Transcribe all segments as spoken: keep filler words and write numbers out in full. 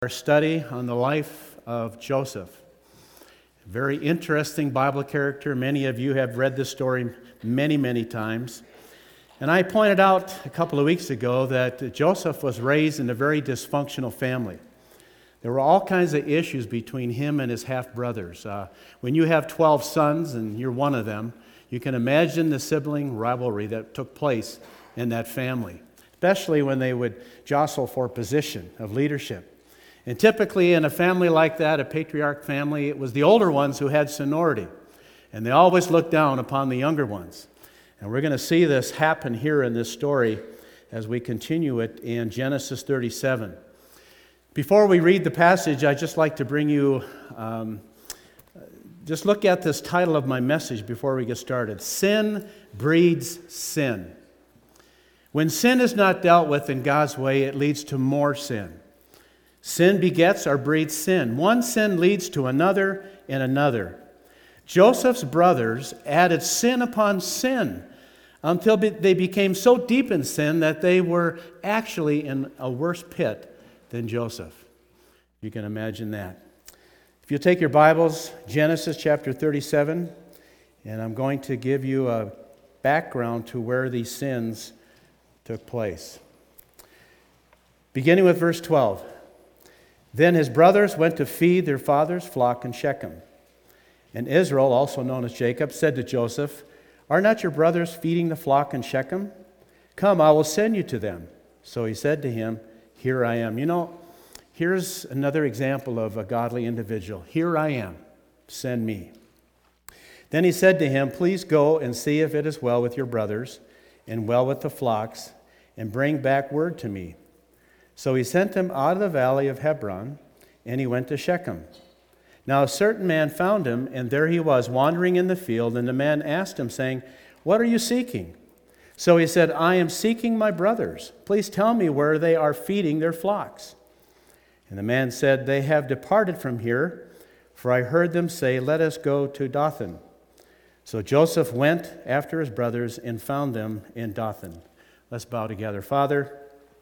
Our study on the life of Joseph. A very interesting Bible character. Many of you have read this story many, many times. And I pointed out a couple of weeks ago that Joseph was raised in a very dysfunctional family. There were all kinds of issues between him and his half-brothers. Uh, when you have twelve sons and you're one of them, you can imagine the sibling rivalry that took place in that family, especially when they would jostle for position of leadership. And typically in a family like that, a patriarch family, it was the older ones who had seniority. And they always looked down upon the younger ones. And we're going to see this happen here in this story as we continue it in Genesis thirty-seven. Before we read the passage, I'd just like to bring you, um, just look at this title of my message before we get started. Sin breeds sin. When sin is not dealt with in God's way, it leads to more sin. Sin begets or breeds sin. One sin leads to another and another. Joseph's brothers added sin upon sin until they became so deep in sin that they were actually in a worse pit than Joseph. You can imagine that. If you take your Bibles, Genesis chapter thirty-seven, and I'm going to give you a background to where these sins took place. Beginning with verse twelve. Then his brothers went to feed their father's flock in Shechem. And Israel, also known as Jacob, said to Joseph, "Are not your brothers feeding the flock in Shechem? Come, I will send you to them." So he said to him, "Here I am." You know, here's another example of a godly individual. Here I am, send me. Then he said to him, "Please go and see if it is well with your brothers and well with the flocks, and bring back word to me." So he sent him out of the valley of Hebron, and he went to Shechem. Now a certain man found him, and there he was, wandering in the field, and the man asked him, saying, "What are you seeking?" So he said, "I am seeking my brothers. Please tell me where they are feeding their flocks." And the man said, "They have departed from here, for I heard them say, 'Let us go to Dothan.'" So Joseph went after his brothers and found them in Dothan. Let's bow together. Father,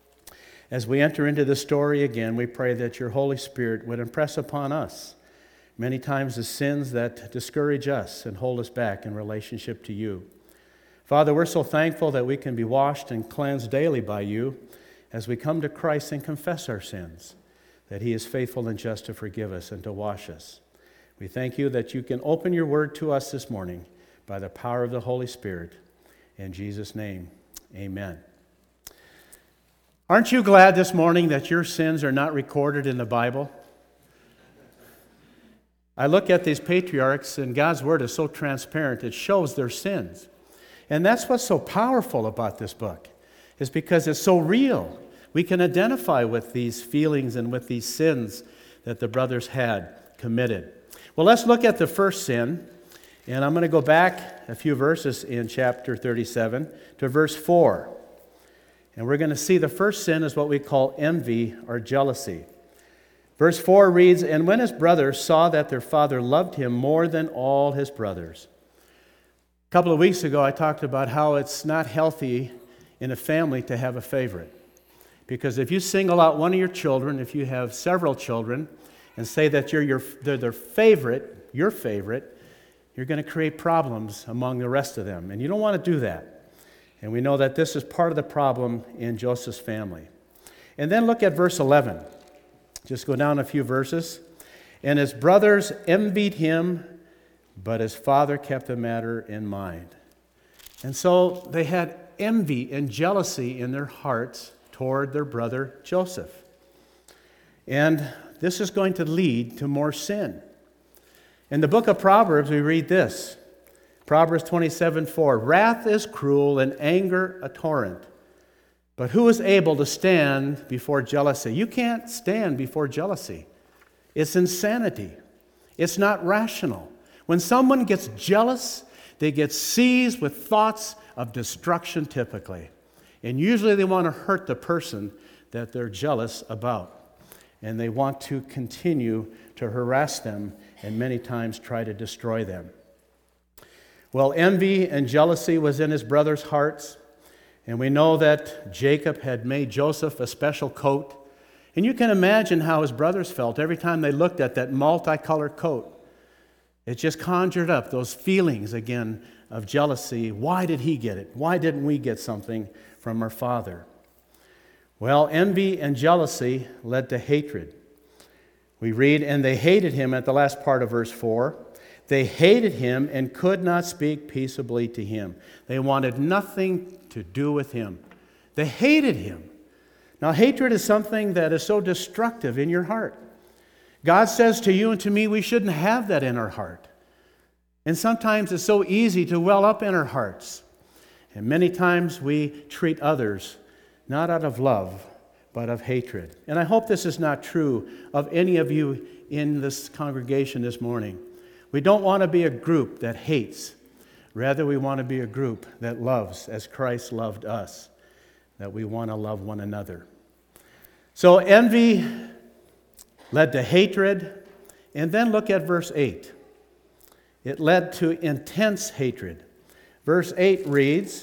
as we enter into this story again, we pray that your Holy Spirit would impress upon us many times the sins that discourage us and hold us back in relationship to you. Father, we're so thankful that we can be washed and cleansed daily by you as we come to Christ and confess our sins, that he is faithful and just to forgive us and to wash us. We thank you that you can open your word to us this morning by the power of the Holy Spirit. In Jesus' name, amen. Aren't you glad this morning that your sins are not recorded in the Bible? I look at these patriarchs, and God's word is so transparent, it shows their sins. And that's what's so powerful about this book, is because it's so real. We can identify with these feelings and with these sins that the brothers had committed. Well, let's look at the first sin, and I'm going to go back a few verses in chapter thirty-seven to verse four. And we're going to see the first sin is what we call envy or jealousy. Verse four reads, "And when his brothers saw that their father loved him more than all his brothers." A couple of weeks ago, I talked about how it's not healthy in a family to have a favorite. Because if you single out one of your children, if you have several children, and say that you're your, they're their favorite, your favorite, you're going to create problems among the rest of them. And you don't want to do that. And we know that this is part of the problem in Joseph's family. And then look at verse eleven. Just go down a few verses. "And his brothers envied him, but his father kept the matter in mind." And so they had envy and jealousy in their hearts toward their brother Joseph. And this is going to lead to more sin. In the book of Proverbs, we read this. Proverbs twenty-seven four, "Wrath is cruel and anger a torrent. But who is able to stand before jealousy?" You can't stand before jealousy. It's insanity. It's not rational. When someone gets jealous, they get seized with thoughts of destruction typically. And usually they want to hurt the person that they're jealous about. And they want to continue to harass them and many times try to destroy them. Well, envy and jealousy was in his brothers' hearts. And we know that Jacob had made Joseph a special coat. And you can imagine how his brothers felt every time they looked at that multicolored coat. It just conjured up those feelings again of jealousy. Why did he get it? Why didn't we get something from our father? Well, envy and jealousy led to hatred. We read, and they hated him at the last part of verse four. They hated him and could not speak peaceably to him. They wanted nothing to do with him. They hated him. Now, hatred is something that is so destructive in your heart. God says to you and to me, we shouldn't have that in our heart. And sometimes it's so easy to well up in our hearts. And many times we treat others not out of love, but of hatred. And I hope this is not true of any of you in this congregation this morning. We don't want to be a group that hates. Rather, we want to be a group that loves as Christ loved us, that we want to love one another. So envy led to hatred, and then look at verse eight. It led to intense hatred. Verse eight reads,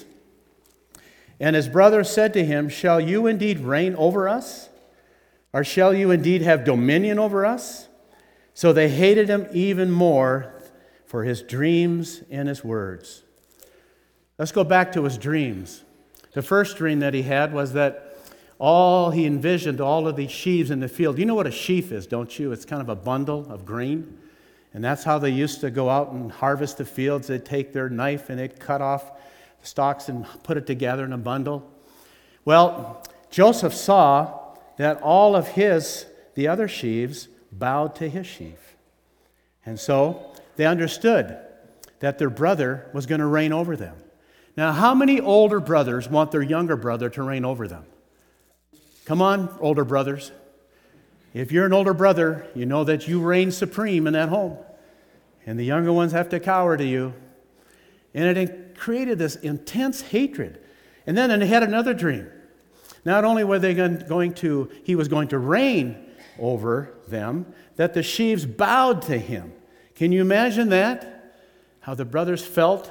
and his brother said to him, shall you indeed reign over us? Or shall you indeed have dominion over us? So they hated him even more for his dreams and his words. Let's go back to his dreams. The first dream that he had was that all he envisioned, all of these sheaves in the field. You know what a sheaf is, don't you? It's kind of a bundle of grain. And that's how they used to go out and harvest the fields. They'd take their knife and they'd cut off the stalks and put it together in a bundle. Well, Joseph saw that all of his, the other sheaves, bowed to his sheaf. And so they understood that their brother was going to reign over them. Now, how many older brothers want their younger brother to reign over them? Come on, older brothers. If you're an older brother, you know that you reign supreme in that home. And the younger ones have to cower to you. And it created this intense hatred. And then he had another dream. Not only were they going to, he was going to reign over them, that the sheaves bowed to him. Can you imagine that? How the brothers felt?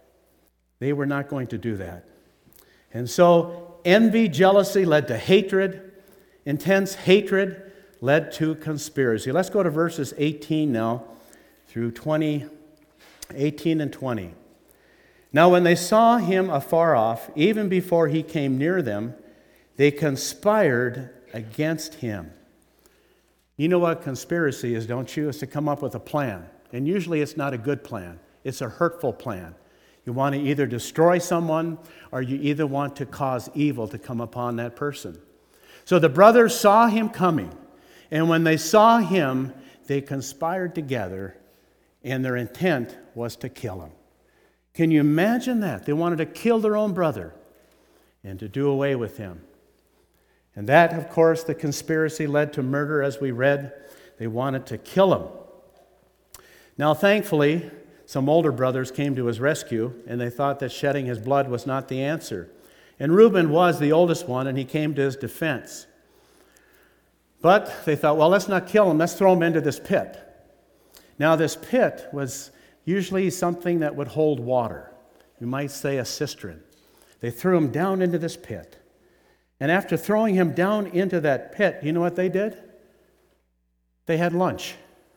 They were not going to do that. And so envy, jealousy led to hatred. Intense hatred led to conspiracy. Let's go to verses eighteen now through twenty, eighteen and twenty. Now when they saw him afar off, even before he came near them, they conspired against him. You know what conspiracy is, don't you? It's to come up with a plan. And usually it's not a good plan. It's a hurtful plan. You want to either destroy someone or you either want to cause evil to come upon that person. So the brothers saw him coming. And when they saw him, they conspired together, and their intent was to kill him. Can you imagine that? They wanted to kill their own brother and to do away with him. And that, of course, the conspiracy led to murder, as we read. They wanted to kill him. Now, thankfully, some older brothers came to his rescue, and they thought that shedding his blood was not the answer. And Reuben was the oldest one, and he came to his defense. But they thought, well, let's not kill him. Let's throw him into this pit. Now, this pit was usually something that would hold water. You might say a cistern. They threw him down into this pit. And after throwing him down into that pit, you know what they did? They had lunch.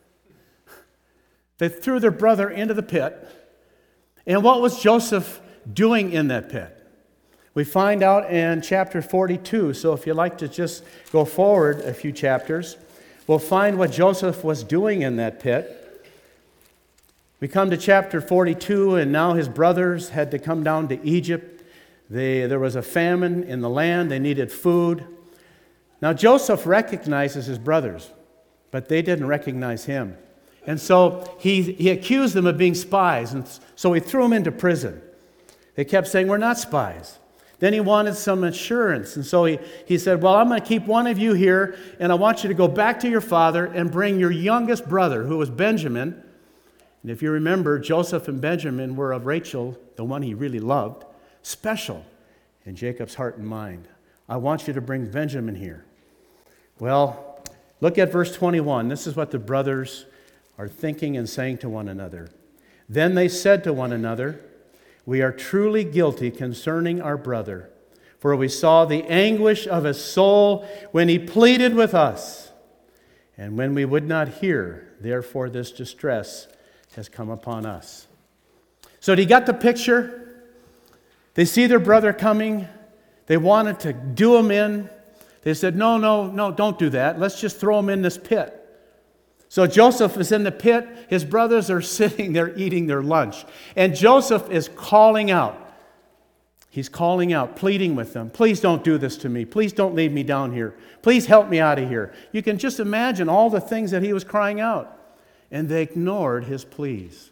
They threw their brother into the pit. And what was Joseph doing in that pit? We find out in chapter forty-two. So if you'd like to just go forward a few chapters, we'll find what Joseph was doing in that pit. We come to chapter forty-two, and now his brothers had to come down to Egypt. They, there was a famine in the land. They needed food. Now Joseph recognizes his brothers, but they didn't recognize him. And so he, he accused them of being spies, and so he threw them into prison. They kept saying, we're not spies. Then he wanted some assurance, and so he, he said, well, I'm going to keep one of you here, and I want you to go back to your father and bring your youngest brother, who was Benjamin. And if you remember, Joseph and Benjamin were of Rachel, the one he really loved, special in Jacob's heart and mind. I want you to bring Benjamin here. Well, look at verse twenty-one. This is what the brothers are thinking and saying to one another. Then they said to one another, we are truly guilty concerning our brother, For we saw the anguish of his soul when he pleaded with us. And when we would not hear, therefore this distress has come upon us. So do you got the picture? They see their brother coming. They wanted to do him in. They said, no, no, no, don't do that. Let's just throw him in this pit. So Joseph is in the pit. His brothers are sitting there eating their lunch. And Joseph is calling out. He's calling out, pleading with them. Please don't do this to me. Please don't leave me down here. Please help me out of here. You can just imagine all the things that he was crying out. And they ignored his pleas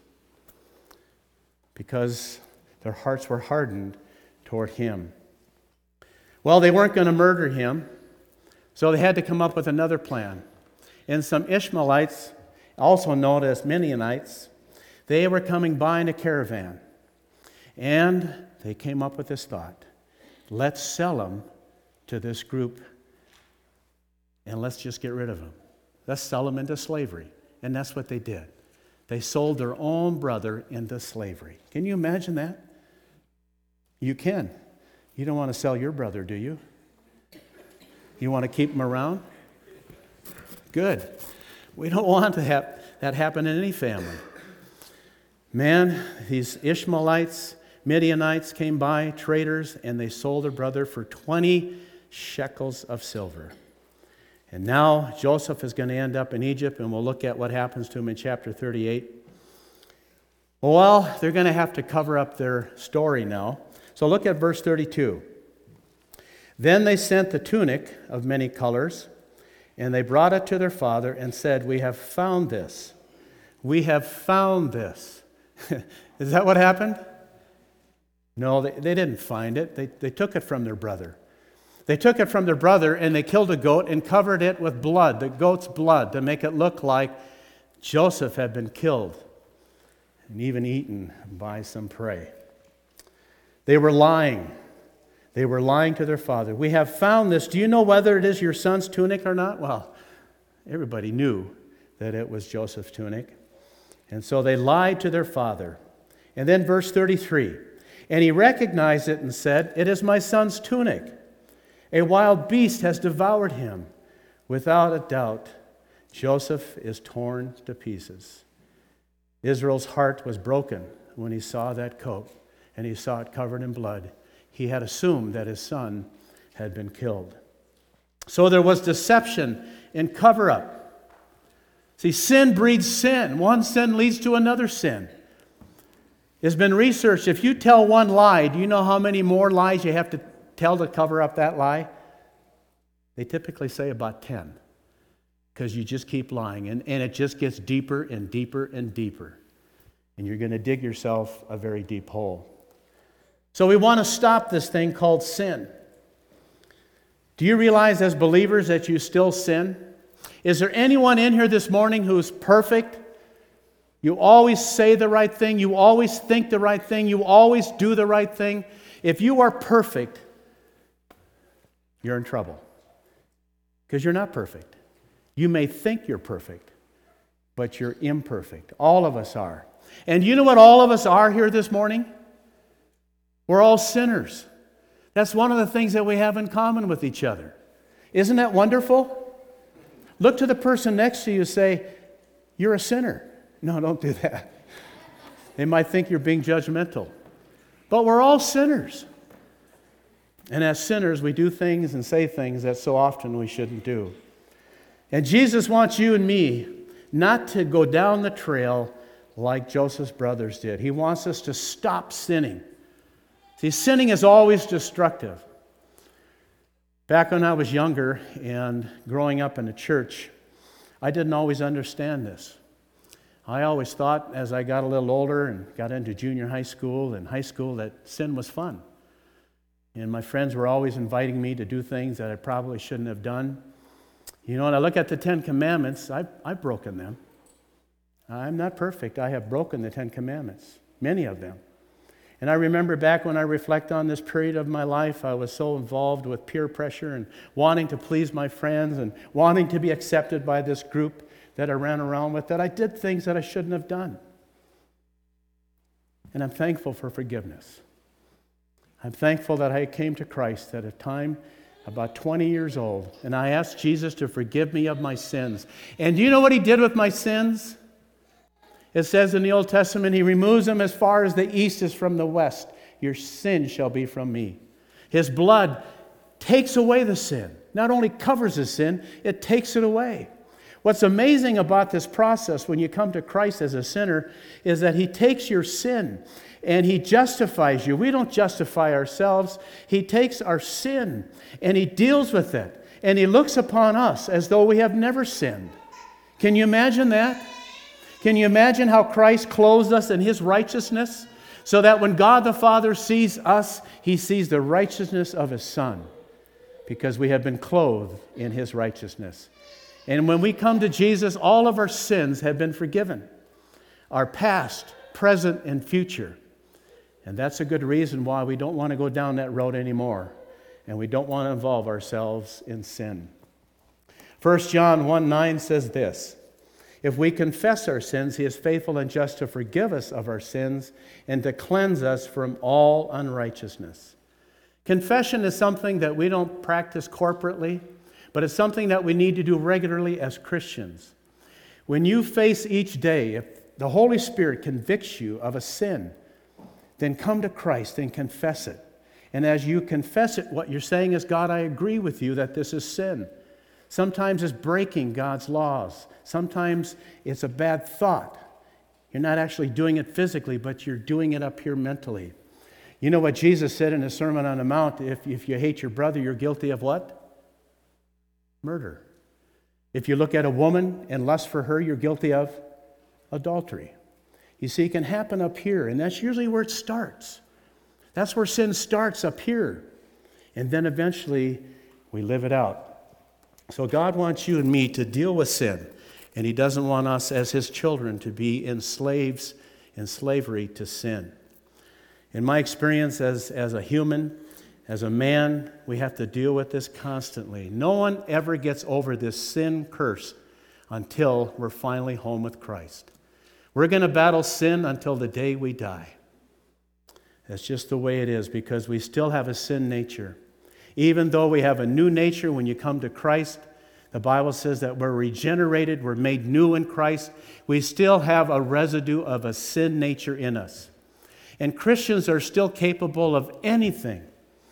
because their hearts were hardened toward him. Well, they weren't going to murder him, so they had to come up with another plan. And some Ishmaelites, also known as Midianites, they were coming by in a caravan. And they came up with this thought: let's sell them to this group and let's just get rid of them. Let's sell them into slavery. And that's what they did. They sold their own brother into slavery. Can you imagine that? You can. You don't want to sell your brother, do you? You want to keep him around? Good. We don't want to have that happen in any family. Man, these Ishmaelites, Midianites came by, traders, and they sold their brother for twenty shekels of silver. And now Joseph is going to end up in Egypt, and we'll look at what happens to him in chapter thirty-eight. Well, they're going to have to cover up their story now. So look at verse thirty-two. Then they sent the tunic of many colors, and they brought it to their father and said, we have found this. We have found this. Is that what happened? No, they, they didn't find it. They, they took it from their brother. They took it from their brother and they killed a goat and covered it with blood, the goat's blood, to make it look like Joseph had been killed and even eaten by some prey. They were lying. They were lying to their father. We have found this. Do you know whether it is your son's tunic or not? Well, everybody knew that it was Joseph's tunic. And so they lied to their father. And then verse thirty-three. And he recognized it and said, it is my son's tunic. A wild beast has devoured him. Without a doubt, Joseph is torn to pieces. Israel's heart was broken when he saw that coat and he saw it covered in blood. He had assumed that his son had been killed. So there was deception and cover-up. See, sin breeds sin. One sin leads to another sin. It's been researched. If you tell one lie, do you know how many more lies you have to tell to cover up that lie? They typically say about ten, because you just keep lying, and, and it just gets deeper and deeper and deeper, and you're going to dig yourself a very deep hole. So we want to stop this thing called sin. Do you realize as believers that you still sin? Is there anyone in here this morning who's perfect? You always say the right thing. You always think the right thing. You always do the right thing. If you are perfect, you're in trouble. Because you're not perfect. You may think you're perfect, but you're imperfect. All of us are. And you know what all of us are here this morning? We're all sinners. That's one of the things that we have in common with each other. Isn't that wonderful? Look to the person next to you and say, you're a sinner. No, don't do that. They might think you're being judgmental. But we're all sinners. And as sinners, we do things and say things that so often we shouldn't do. And Jesus wants you and me not to go down the trail like Joseph's brothers did. He wants us to stop sinning. See, sinning is always destructive. Back when I was younger and growing up in the church, I didn't always understand this. I always thought as I got a little older and got into junior high school and high school that sin was fun. And my friends were always inviting me to do things that I probably shouldn't have done. You know, when I look at the Ten Commandments, I've, I've broken them. I'm not perfect. I have broken the Ten Commandments, many of them. And I remember back when I reflect on this period of my life, I was so involved with peer pressure and wanting to please my friends and wanting to be accepted by this group that I ran around with, that I did things that I shouldn't have done. And I'm thankful for forgiveness. I'm thankful that I came to Christ at a time about twenty years old, and I asked Jesus to forgive me of my sins. And do you know what he did with my sins? It says in the Old Testament, he removes them as far as the east is from the west. Your sin shall be from me. His blood takes away the sin. Not only covers the sin, it takes it away. What's amazing about this process when you come to Christ as a sinner is that he takes your sin and he justifies you. We don't justify ourselves. He takes our sin and he deals with it. And he looks upon us as though we have never sinned. Can you imagine that? Can you imagine how Christ clothes us in his righteousness? So that when God the Father sees us, he sees the righteousness of his Son. Because we have been clothed in his righteousness. And when we come to Jesus, all of our sins have been forgiven. Our past, present, and future. And that's a good reason why we don't want to go down that road anymore. And we don't want to involve ourselves in sin. First John one nine says this, if we confess our sins, he is faithful and just to forgive us of our sins and to cleanse us from all unrighteousness. Confession is something that we don't practice corporately, but it's something that we need to do regularly as Christians. When you face each day, if the Holy Spirit convicts you of a sin, then come to Christ and confess it. And as you confess it, what you're saying is, God, I agree with you that this is sin. Sometimes it's breaking God's laws. Sometimes it's a bad thought. You're not actually doing it physically, but you're doing it up here mentally. You know what Jesus said in the Sermon on the Mount? If, if you hate your brother, you're guilty of what? Murder. If you look at a woman and lust for her, you're guilty of adultery. You see, it can happen up here, and that's usually where it starts. That's where sin starts, up here. And then eventually, we live it out. So God wants you and me to deal with sin, and he doesn't want us as his children to be enslaved in slavery to sin. In my experience as, as a human, as a man, we have to deal with this constantly. No one ever gets over this sin curse until we're finally home with Christ. We're going to battle sin until the day we die. That's just the way it is, because we still have a sin nature. Even though we have a new nature when you come to Christ, the Bible says that we're regenerated, we're made new in Christ, we still have a residue of a sin nature in us. And Christians are still capable of anything.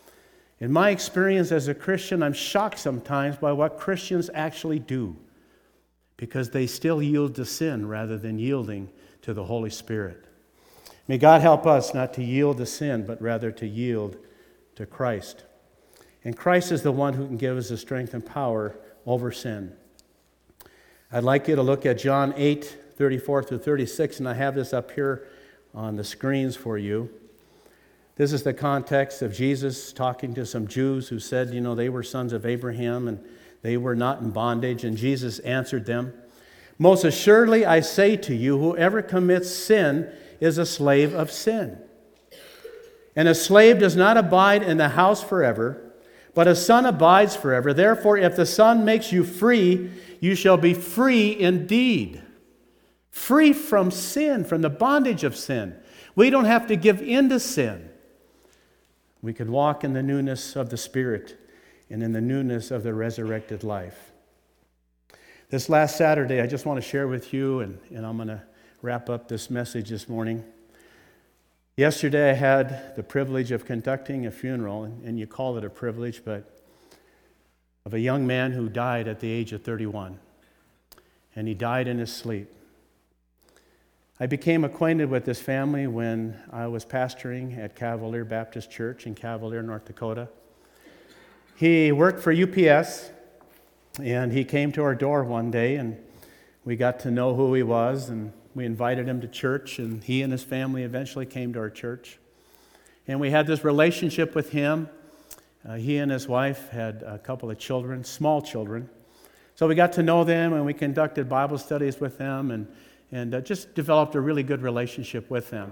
In my experience as a Christian, I'm shocked sometimes by what Christians actually do, because they still yield to sin rather than yielding to the Holy Spirit. May God help us not to yield to sin, but rather to yield to Christ. And Christ is the one who can give us the strength and power over sin. I'd like you to look at John eight, thirty-four through thirty-six, and I have this up here on the screens for you. This is the context of Jesus talking to some Jews who said, you know, they were sons of Abraham and they were not in bondage. And Jesus answered them, most assuredly I say to you, whoever commits sin is a slave of sin. And a slave does not abide in the house forever, but a son abides forever. Therefore, if the Son makes you free, you shall be free indeed. Free from sin, from the bondage of sin. We don't have to give in to sin. We can walk in the newness of the Spirit and in the newness of the resurrected life. This last Saturday, I just want to share with you, and, and I'm going to wrap up this message this morning. Yesterday, I had the privilege of conducting a funeral, and, and you call it a privilege, but of a young man who died at the age of thirty-one. And he died in his sleep. I became acquainted with this family when I was pastoring at Cavalier Baptist Church in Cavalier, North Dakota. He worked for U P S, and he came to our door one day, and we got to know who he was, and we invited him to church, and he and his family eventually came to our church. And we had this relationship with him. Uh, he and his wife had a couple of children, small children. So we got to know them, and we conducted Bible studies with them, and and uh, just developed a really good relationship with them.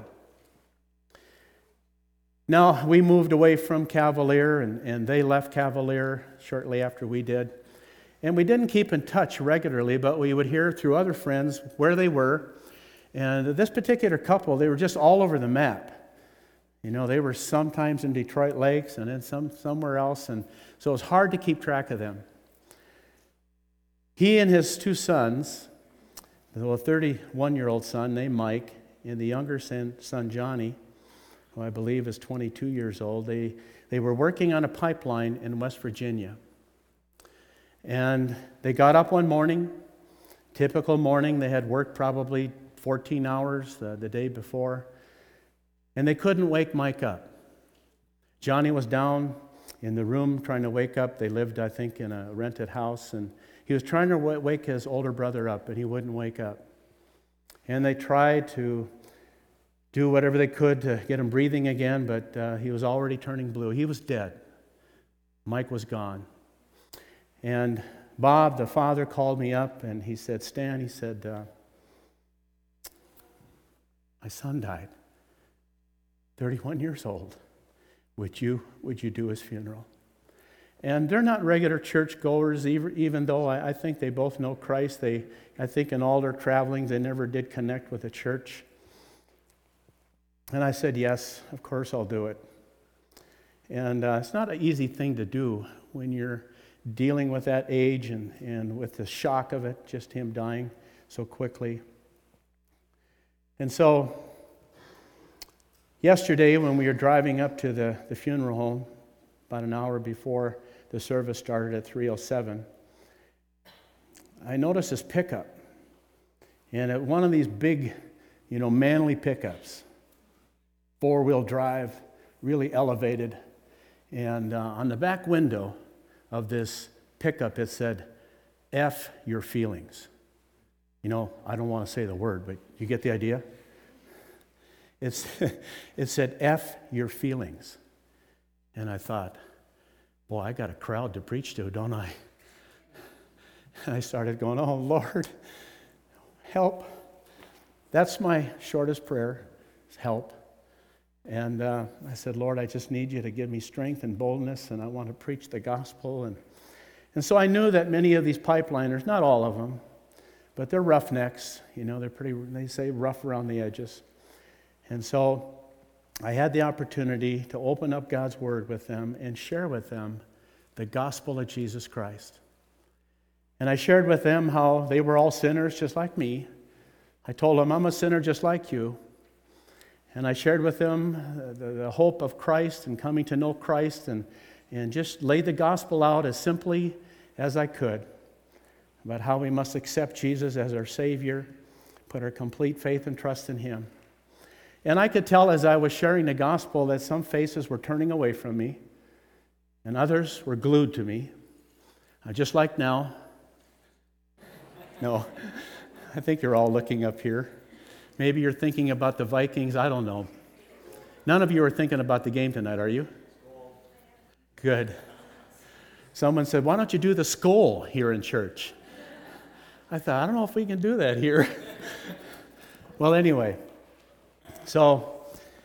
Now, we moved away from Cavalier, and, and they left Cavalier shortly after we did. And we didn't keep in touch regularly, but we would hear through other friends where they were. And this particular couple, they were just all over the map. You know, they were sometimes in Detroit Lakes and then some somewhere else, and so it was hard to keep track of them. He and his two sons, the thirty-one-year-old son named Mike, and the younger son, son Johnny, who I believe is twenty-two years old, they, they were working on a pipeline in West Virginia. And they got up one morning, typical morning. They had worked probably fourteen hours the, the day before, and they couldn't wake Mike up. Johnny was down in the room trying to wake up. They lived, I think, in a rented house, and he was trying to w- wake his older brother up, but he wouldn't wake up. And they tried to do whatever they could to get him breathing again, but uh, he was already turning blue. He was dead. Mike was gone. And Bob, the father, called me up, and he said, Stan, he said, uh, my son died, thirty-one years old. Would you, would you do his funeral? And they're not regular churchgoers, even, even though I, I think they both know Christ. They, I think in all their travelings, they never did connect with the church. And I said, yes, of course I'll do it. And uh, it's not an easy thing to do when you're dealing with that age and, and with the shock of it, just him dying so quickly. And so, yesterday when we were driving up to the, the funeral home, about an hour before the service started at three oh seven, I noticed this pickup. And at one of these big, you know, manly pickups, four-wheel drive, really elevated. And uh, on the back window of this pickup, it said, F your feelings. You know, I don't want to say the word, but you get the idea? It's, it said, F your feelings. And I thought, boy, I got a crowd to preach to, don't I? And I started going, oh, Lord, help. That's my shortest prayer, is help. And uh, I said, Lord, I just need you to give me strength and boldness, and I want to preach the gospel. And, and so I knew that many of these pipeliners, not all of them, but they're roughnecks. You know, they're pretty, they say rough around the edges. And so I had the opportunity to open up God's Word with them and share with them the gospel of Jesus Christ. And I shared with them how they were all sinners just like me. I told them, I'm a sinner just like you. And I shared with them the, the hope of Christ and coming to know Christ, and, and just laid the gospel out as simply as I could about how we must accept Jesus as our Savior, put our complete faith and trust in Him. And I could tell as I was sharing the gospel that some faces were turning away from me, and others were glued to me, uh, just like now. No, I think you're all looking up here. Maybe you're thinking about the Vikings. I don't know. None of you are thinking about the game tonight, are you? Good. Someone said, why don't you do the skull here in church? I thought, I don't know if we can do that here. Well, anyway, so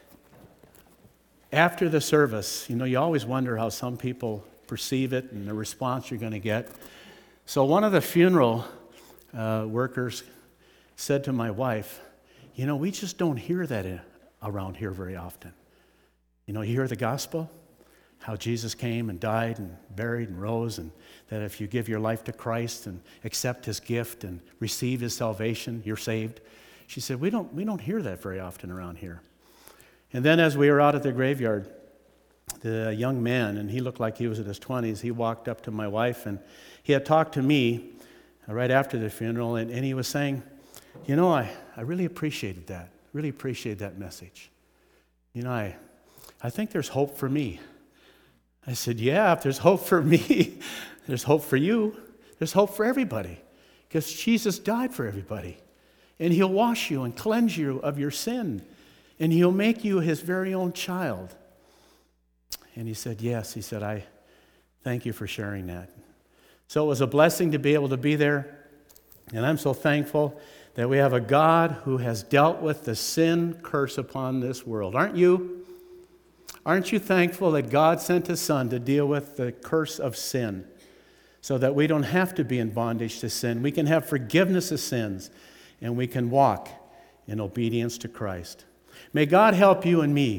after the service, you know, you always wonder how some people perceive it and the response you're going to get. So one of the funeral uh, workers said to my wife, you know, we just don't hear that in, around here very often. You know, you hear the gospel, how Jesus came and died and buried and rose, and that if you give your life to Christ and accept His gift and receive His salvation, you're saved. She said, we don't, we don't hear that very often around here. And then as we were out at the graveyard, the young man, and he looked like he was in his twenties, he walked up to my wife, and he had talked to me right after the funeral, and, and he was saying, you know, I, I really appreciated that, really appreciated that message. You know, I, I think there's hope for me. I said, yeah, if there's hope for me, there's hope for you. There's hope for everybody, because Jesus died for everybody. And He'll wash you and cleanse you of your sin, and He'll make you His very own child. And he said, yes. He said, I thank you for sharing that. So it was a blessing to be able to be there, and I'm so thankful that we have a God who has dealt with the sin curse upon this world. Aren't you? Aren't you thankful that God sent His Son to deal with the curse of sin so that we don't have to be in bondage to sin? We can have forgiveness of sins, and we can walk in obedience to Christ. May God help you and me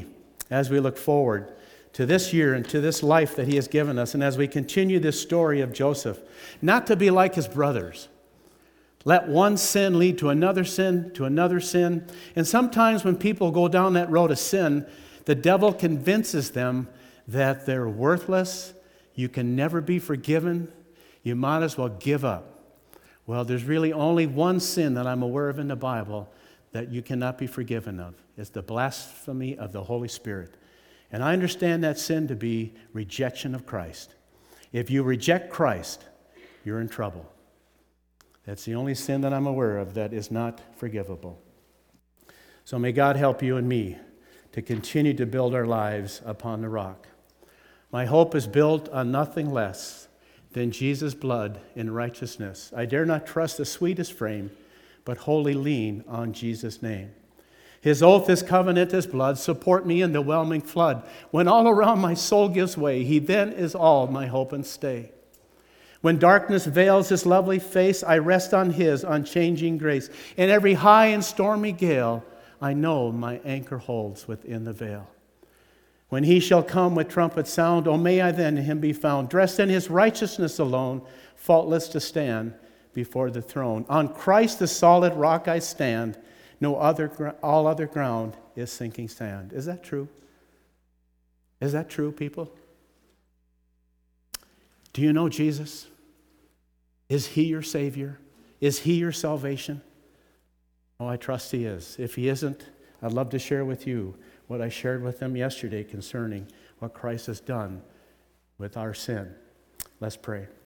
as we look forward to this year and to this life that he has given us, and as we continue this story of Joseph, not to be like his brothers. Let one sin lead to another sin, to another sin. And sometimes when people go down that road of sin, the devil convinces them that they're worthless, you can never be forgiven, you might as well give up. Well, there's really only one sin that I'm aware of in the Bible that you cannot be forgiven of. It's the blasphemy of the Holy Spirit. And I understand that sin to be rejection of Christ. If you reject Christ, you're in trouble. That's the only sin that I'm aware of that is not forgivable. So may God help you and me to continue to build our lives upon the rock. My hope is built on nothing less than Jesus' blood in righteousness. I dare not trust the sweetest frame, but wholly lean on Jesus' name. His oath, his covenant, his blood support me in the whelming flood. When all around my soul gives way, he then is all my hope and stay. When darkness veils his lovely face, I rest on his unchanging grace. In every high and stormy gale, I know my anchor holds within the veil. When he shall come with trumpet sound, oh, may I then in him be found, dressed in his righteousness alone, faultless to stand before the throne. On Christ the solid rock I stand, no other, all other ground is sinking sand. Is that true? Is that true, people? Do you know Jesus? Is he your Savior? Is he your salvation? Oh, I trust he is. If he isn't, I'd love to share with you what I shared with them yesterday concerning what Christ has done with our sin. Let's pray.